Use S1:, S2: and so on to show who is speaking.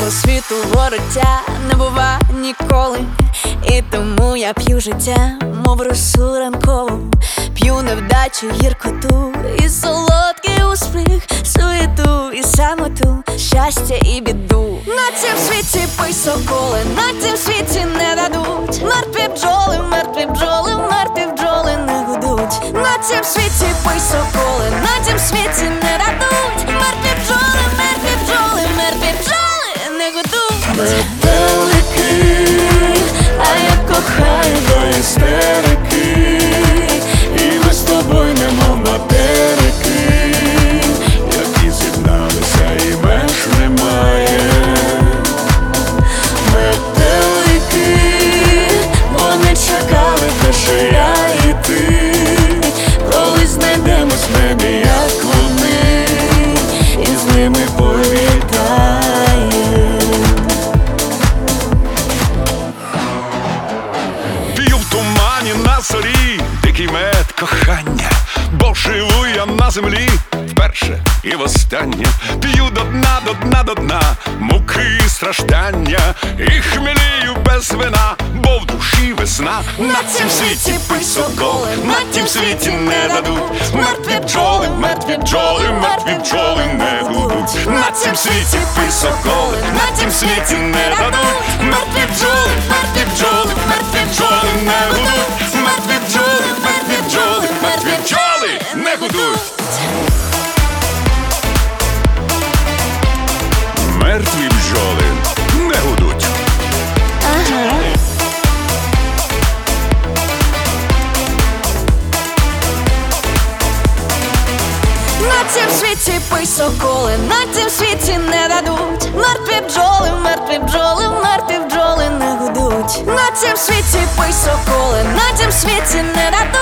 S1: по світу вороття не бува ніколи. І тому я п'ю життя, мов росу ранкову. П'ю невдачу, гіркоту і солодкий успіх, суєту і самоту, щастя і біду. На цім світі пий соколи, на цім світі не дадуть. Мертві бджоли, мертві бджоли, мертві бджоли не гудуть. На цім світі пий соколи, на цім світі не дадуть. Мертві бджоли, мертві бджоли, мертві бджоли не гудуть.
S2: Метелики,
S1: А я кохаю
S2: до істерики, і ми з тобою немов материки, які з'єдналися і меж немає. Метелики, вони чекали те, що я і ти, коли знайдемось в небі, як вони, і з ними повітаємо.
S3: П'ю в тумані на зорі дикий мед кохання, бо живу я на землі вперше і востаннє. П'ю до дна, до дна, до дна муки і страждання, і хмелію без вина, бо в душі весна.
S1: На цім світі пий соколи, на тім світі не дадуть. Мертві бджоли, мертві бджоли, мертві бджоли не гудуть.
S3: На цім світі пий соколи, на тім світі не дадуть. Мертві бджоли, мертві бджоли, мертві бджоли не гудуть. Мертві бджоли, мертві бджоли, мертві бджоли не гудуть. Мертві бджоли не гудуть.
S1: На цім світі пий соколи, на цім світі не дадуть. Мертві бджоли, мертві бджоли, мертві бджоли не гудуть. На цім світі пий соколи, на цім світі не дадуть.